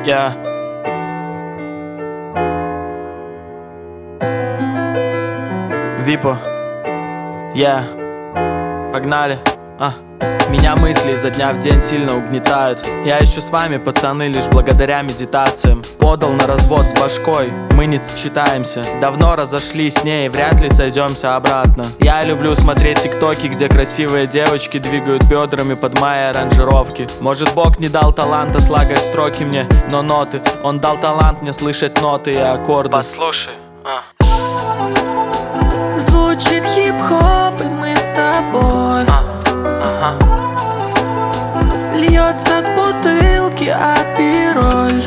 Yeah. Випо. Yeah. Погнали. Меня мысли изо дня в день сильно угнетают. Я еще с вами, пацаны, лишь благодаря медитациям. Подал на развод с башкой, мы не сочетаемся. Давно разошлись с ней, вряд ли сойдемся обратно. Я люблю смотреть тиктоки, где красивые девочки двигают бедрами под мои аранжировки. Может, Бог не дал таланта слагать строки мне, но ноты. Он дал талант мне слышать ноты и аккорды. Послушай. Звучит хип-хоп, и мы с тобой. Льется с бутылки апироль.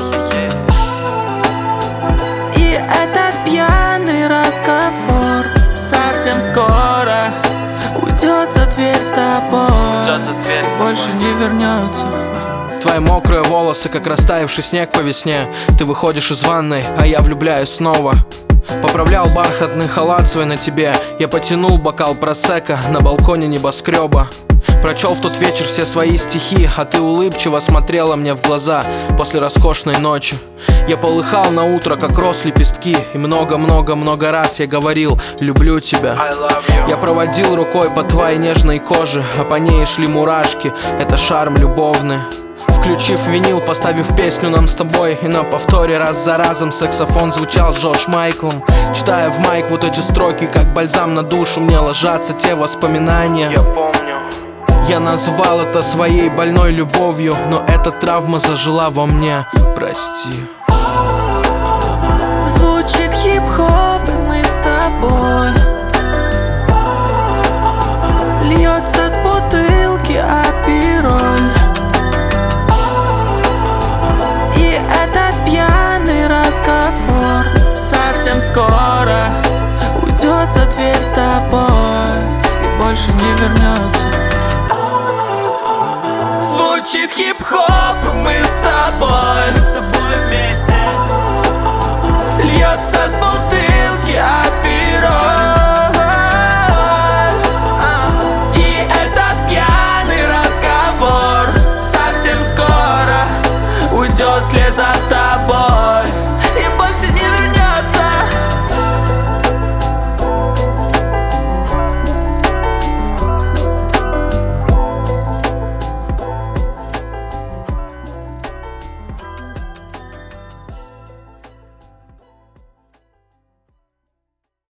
И этот пьяный разговор совсем скоро уйдет за дверь с тобой, больше не вернется. Твои мокрые волосы, как растаявший снег по весне. Ты выходишь из ванной, а я влюбляюсь снова. Поправлял бархатный халат свой на тебе. Я потянул бокал просекко на балконе небоскреба. Прочел в тот вечер все свои стихи, а ты улыбчиво смотрела мне в глаза после роскошной ночи. Я полыхал на утро, как рос лепестки, и много-много-много раз я говорил: люблю тебя. Я проводил рукой по твоей нежной коже, а по ней шли мурашки, это шарм любовный. Включив винил, поставив песню нам с тобой, и на повторе раз за разом саксофон звучал Джордж Майклом. Читая в майк вот эти строки, как бальзам на душу, мне ложатся те воспоминания. Я помню. Я назвал это своей больной любовью, но эта травма зажила во мне. Прости. Звучит хип-хоп, и мы с тобой. Льется с бутылки апироль. И этот пьяный разговор совсем скоро уйдет за дверь с тобой и больше не вернется. Звучит хип-хоп, мы с тобой вместе. Льется с